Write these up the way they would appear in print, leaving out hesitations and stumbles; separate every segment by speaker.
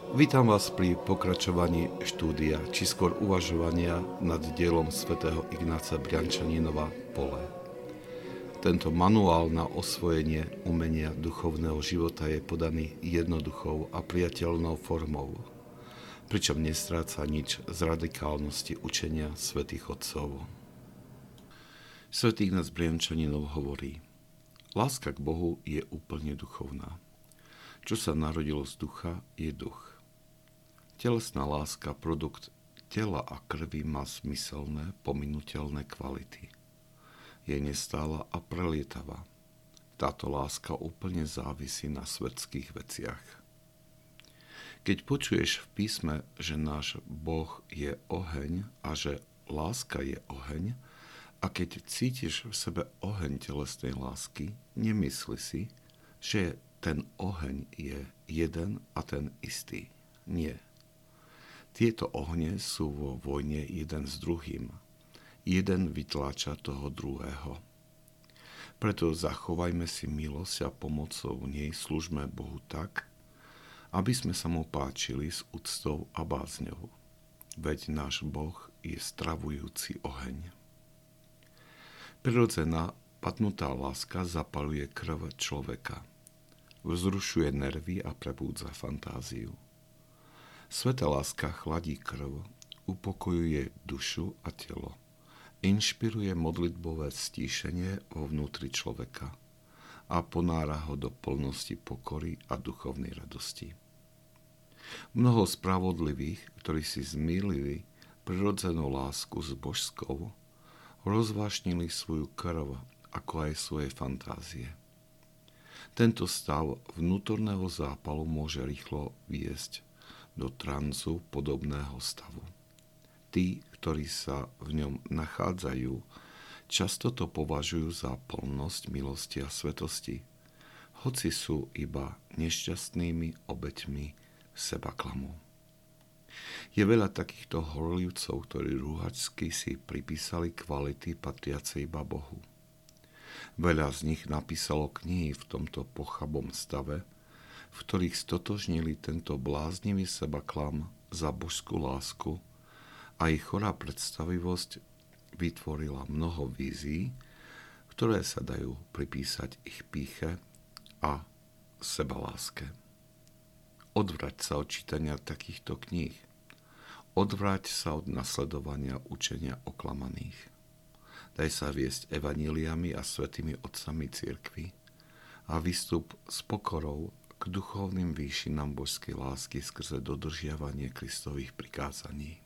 Speaker 1: Vítam vás pri pokračovaní štúdia, či skôr uvažovania nad dielom svätého Ignáca Briančaninova Pole. Tento manuál na osvojenie umenia duchovného života je podaný jednoduchou a priateľnou formou, pričom nestráca nič z radikálnosti učenia svätých otcov. Svätý Ignác Briančaninov hovorí: láska k Bohu je úplne duchovná. Čo sa narodilo z ducha, je duch. Telesná láska, produkt tela a krvi, má zmyselné, pominuteľné kvality. Je nestála a prelietavá. Táto láska úplne závisí na svetských veciach. Keď počuješ v písme, že náš Boh je oheň a že láska je oheň, a keď cítiš v sebe oheň telesnej lásky, nemysli si, že ten oheň je jeden a ten istý. Nie. Tieto ohne sú vo vojne jeden s druhým. Jeden vytláča toho druhého. Preto zachovajme si milosť a pomocou nej služme Bohu tak, aby sme sa mu páčili s úctou a bázňou. Veď náš Boh je stravujúci oheň. Prirodzená padnutá láska zapaľuje krv človeka. Vzrušuje nervy a prebúdza fantáziu. Svätá láska chladí krv, upokojuje dušu a telo. Inšpiruje modlitbové stíšenie vo vnútri človeka a ponára ho do plnosti pokory a duchovnej radosti. Mnoho spravodlivých, ktorí si zmýlili prirodzenú lásku s božskou, rozvášnili svoju krv, ako aj svoje fantázie. Tento stav vnútorného zápalu môže rýchlo viesť do tranzu podobného stavu. Tí, ktorí sa v ňom nachádzajú, často to považujú za plnosť milosti a svetosti, hoci sú iba nešťastnými obeťmi sebaklamu. Je veľa takýchto horlivcov, ktorí rúhačsky si pripísali kvality patriace iba Bohu. Veľa z nich napísalo knihy v tomto pochabom stave, v ktorých stotožnili tento bláznivý sebaklam za božskú lásku, a ich chorá predstavivosť vytvorila mnoho vízií, ktoré sa dajú pripísať ich pýche a sebaláske. Odvrať sa od čítania takýchto kníh. Odvrať sa od nasledovania učenia oklamaných. Daj sa viesť evanjeliami a svätými otcami cirkvi a vystup s pokorou k duchovným výšinám božskej lásky skrze dodržiavanie Kristových prikázaní.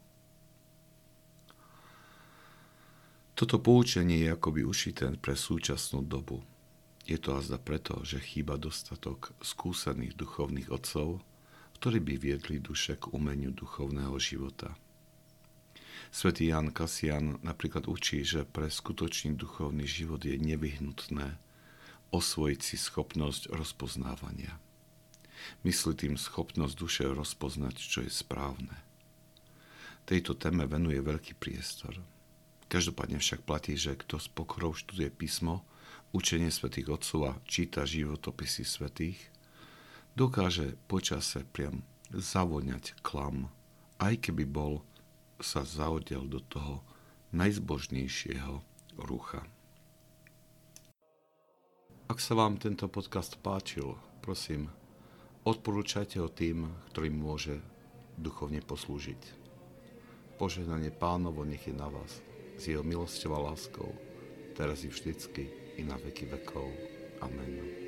Speaker 1: Toto poučenie je akoby ušité pre súčasnú dobu. Je to azda preto, že chýba dostatok skúsených duchovných otcov, ktorí by viedli duše k umeniu duchovného života. Svätý Ján Kasian napríklad učí, že pre skutočný duchovný život je nevyhnutné osvojiť si schopnosť rozpoznávania. Myslí tým schopnosť duše rozpoznať, čo je správne. Tejto téme venuje veľký priestor. Každopádne však platí, že kto s pokorou študuje písmo, učenie svätých otcov a číta životopisy svätých, dokáže počase priam zavoňať klam, aj keby bol sa zaodiel do toho najzbožnejšieho rucha. Ak sa vám tento podcast páčil, prosím, odporúčajte ho tým, ktorým môže duchovne poslúžiť. Požehnanie Pánovo nech je na vás, s jeho milosťou a láskou, teraz i vždycky, i na veky vekov. Amen.